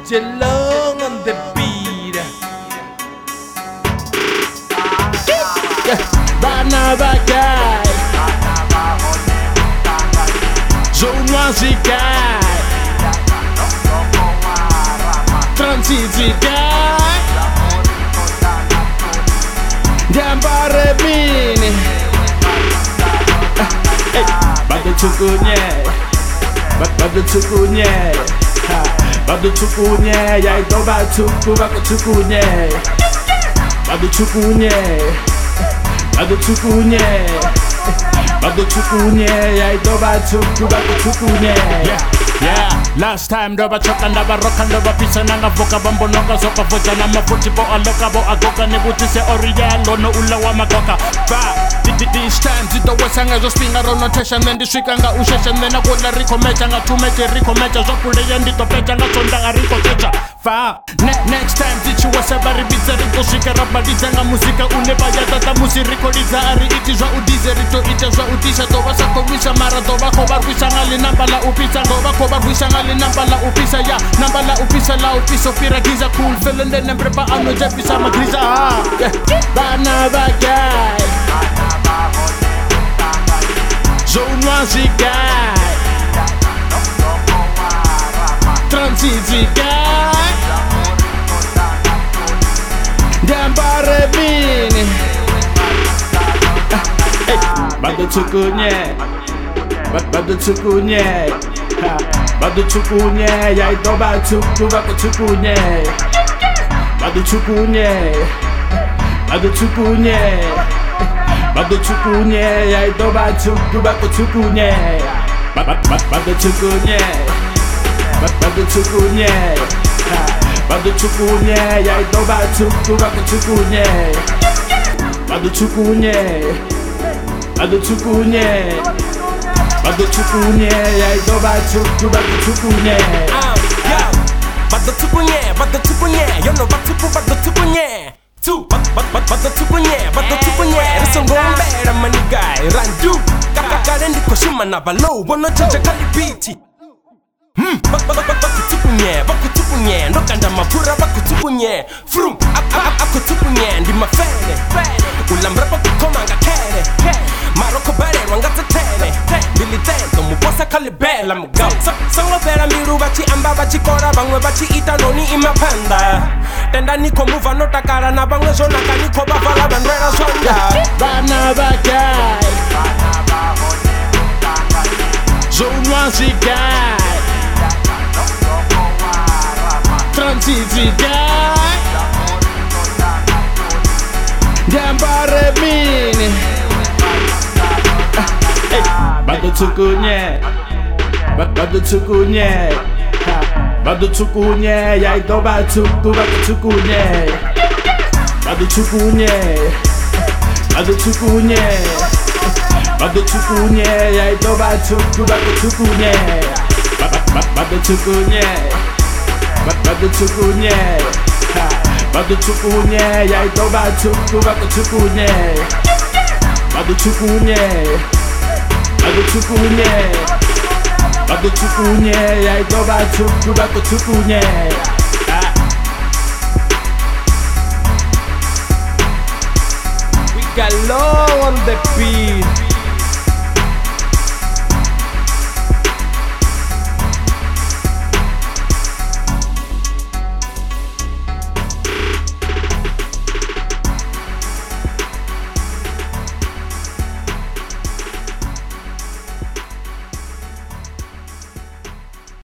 DJ Long on the beat. Bana bagay Jounwa zikay Transizikay Gambare bini Bado cukunye Bado cukunye Bado cukunye Yai doba cuku Bako cukunye Bado cukunye Bado cukunye Yai doba cuku Bako cukunye Yeah, last time doba choka ndaba roka ndoba pisa nanga voka bambo noka zoka voja na mafuti bo aloka bo agoka nebutise orielo no ula wa magoka Ba This time zito wesanga zospinga rono tesha Nendi swika nga ushesha Nena kula riko mecha nga tumeche riko mecha Zokule yendito pecha nga chonda nga riko techa Fa Next time zichi wasaba ribitza riko shika Rabadiza nga muzika uneba ya tata musi riko liza Ari iti zwa udize rito ite zwa udisha Doba sako wisha mara doba kobar wisha ngali namba la upisa Doba kobar wisha ngali namba la upisa Ya namba la upisa Fira giza cool Felende nemprepa ano jepisa magriza Bana bagay Jounwa zikay Transizikay Gambare bini Bado cukunye Bado cukunye Bado cukunye Yai doba cuku Bako cukunye Bado cukunye Bado cukunye Bado cukunye Yai doba cuku Bako cukunye Bado cukunye Bado cukunye Bado cukunye Yai doba cuku Bako cukunye Bado cukunye Bado cukunye Bado cukunye Yai doba cuku Bako cukunye Bado cukunye Yo no batuku bado cukunye Bado cukunye Risongombera manigai Randu Kakarendi koshima na balo Bono chaja kalibiti Bako cukunye Ndokanda mapura bako cukunye Frum Ako cukunye Ndi mafene Ulambra bako komanga kere Maroko bare wangata tene Militento muposa kalibela mugao Sango pera miru bachi amba bachi kora Bangwe bachi ita noni ima panda Tenda niko muva no takara na bangwe zona kaniko bafala bandwera sonda Bana bagay Jounwa zikay Transizikay Gambare bini Bado cukunye Bado cukunye Bado cukunye Yai doba cuku Bako cukunye Bado cukunye Bado cukunye Bado cukunye Yai doba cuku Bako cukunye Bado cukunye Bado cukunye Bado cukunye Yai doba cuku Bako cukunye Bado cukunye Bado cukunye Bado cukunye Yai doba cuku Bako cukunye We got Long on the beat.